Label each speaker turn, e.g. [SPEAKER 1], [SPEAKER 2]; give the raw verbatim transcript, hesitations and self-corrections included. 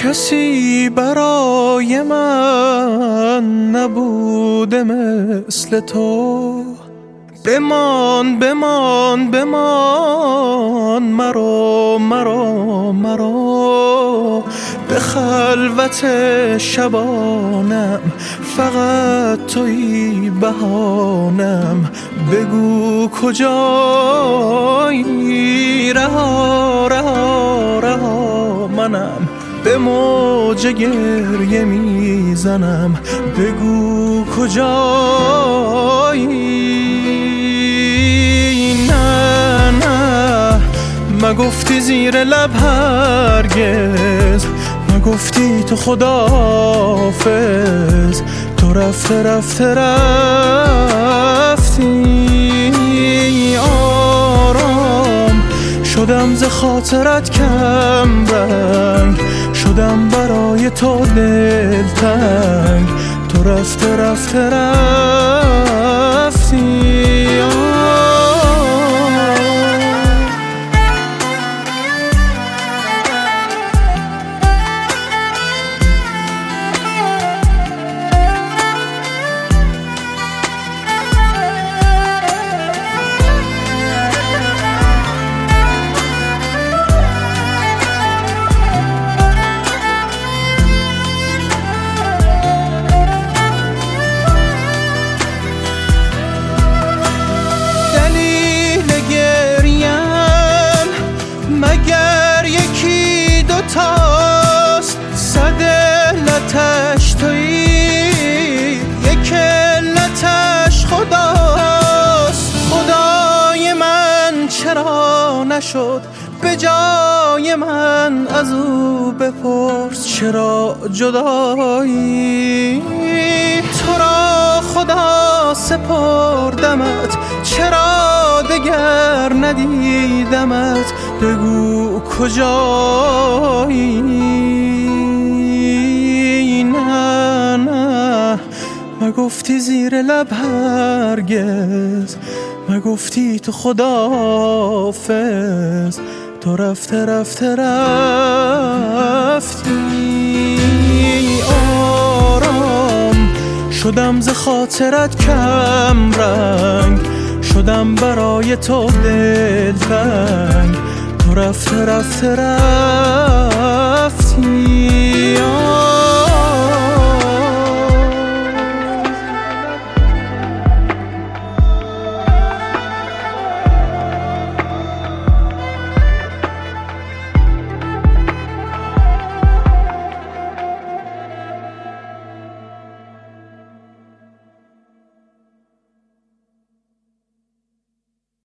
[SPEAKER 1] کسی برای من نبوده مثل تو. بمان بمان بمان مرا مرا مرا به خلوت شبانم، فقط تویی بهانم. بگو کجایی، رها رها رها منم به موج گریه میزنم. بگو کجایی. نه نه مگفتی زیر لب هرگز، مگفتی تو خداحافظ. تو رفته رفته رفتی. آرام شدم ز خاطرت کم رنگ، شدم برای تو دلتنگ. تو رفته رفته رفتی. مگر یکی دوتاست، صد علتش تویی، یک علتش خداست. خدای من چرا نشد به جای من؟ از او بپرس چرا جدایی. تو را خدا سپردمت، چرا دگر ندیدمت؟ بگو کجایی. نه نه مگفتی زیر لب هرگز، مگفتی تو خداحافظ. تو رفته رفته رفتی. آرام شدم ز خاطرت کم رنگ، شدم برای تو دلتنگ. تو رفته رفته رفتی.